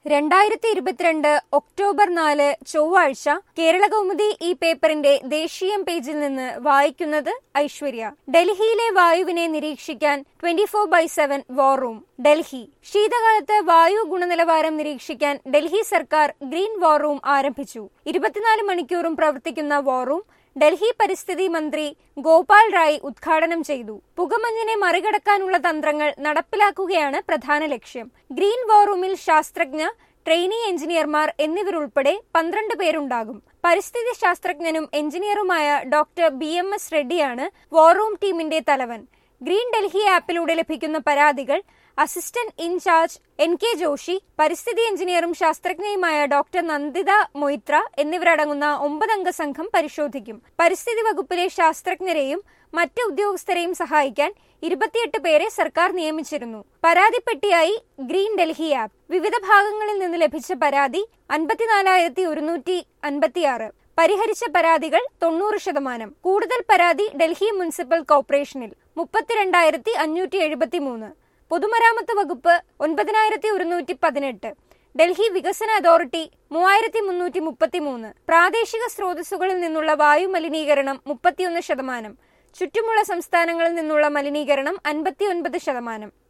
2022 October 4 ചൊവ്വാഴ്ച കേരളകൗമുദി ഈ പേപ്പറിന്റെ ദേശീയം പേജിൽ നിന്ന് വായിക്കുന്നത് ഐശ്വര്യ. ഡൽഹിയിലെ വായുവിനെ നിരീക്ഷിക്കാൻ 24/7 വാർ റൂം. ഡൽഹി. ശീതകാലത്ത് വായു ഗുണനിലവാരം നിരീക്ഷിക്കാൻ ഡൽഹി സർക്കാർ ഗ്രീൻ വാർ റൂം ആരംഭിച്ചു. 24 മണിക്കൂറും പ്രവർത്തിക്കുന്ന വാർ റൂം ഡൽഹി പരിസ്ഥിതി മന്ത്രി ഗോപാൽ റായ് ഉദ്ഘാടനം ചെയ്തു. പുകമഞ്ഞിനെ മറികടക്കാനുള്ള തന്ത്രങ്ങൾ നടപ്പിലാക്കുകയാണ് പ്രധാന ലക്ഷ്യം. ഗ്രീൻ വാർ റൂമിൽ ശാസ്ത്രജ്ഞ, ട്രെയിനി എഞ്ചിനീയർമാർ എന്നിവരുൾപ്പെടെ 12 പേരുണ്ടാകും. പരിസ്ഥിതി ശാസ്ത്രജ്ഞനും എഞ്ചിനീയറുമായ ഡോക്ടർ BMS റെഡ്ഡിയാണ് വാർ റൂം ടീമിന്റെ തലവൻ. ഗ്രീൻ ഡൽഹി ആപ്പിലൂടെ ലഭിക്കുന്ന പരാതികൾ അസിസ്റ്റന്റ് ഇൻചാർജ് NK ജോഷി, പരിസ്ഥിതി എഞ്ചിനീയറും ശാസ്ത്രജ്ഞയുമായ ഡോക്ടർ നന്ദിത മൊയ്ത്ര എന്നിവരടങ്ങുന്ന 9 അംഗ സംഘം പരിശോധിക്കും. പരിസ്ഥിതി വകുപ്പിലെ ശാസ്ത്രജ്ഞരെയും മറ്റ് ഉദ്യോഗസ്ഥരെയും സഹായിക്കാൻ 28 പേരെ സർക്കാർ നിയമിച്ചിരുന്നു. പരാതിപ്പെട്ടിയായി ഗ്രീൻ ഡൽഹി ആപ്പ്. വിവിധ ഭാഗങ്ങളിൽ നിന്ന് ലഭിച്ച പരാതി 54,156. പരിഹരിച്ച പരാതികൾ 90%. കൂടുതൽ പരാതി ഡൽഹി മുനിസിപ്പൽ കോർപ്പറേഷനിൽ 32,573. പൊതുമരാമത്ത് വകുപ്പ് 9,118. ഡൽഹി വികസന അതോറിറ്റി 3,333. പ്രാദേശിക സ്രോതസ്സുകളിൽ നിന്നുള്ള വായു മലിനീകരണം 31%. ചുറ്റുമുള്ള സംസ്ഥാനങ്ങളിൽ നിന്നുള്ള മലിനീകരണം 59%.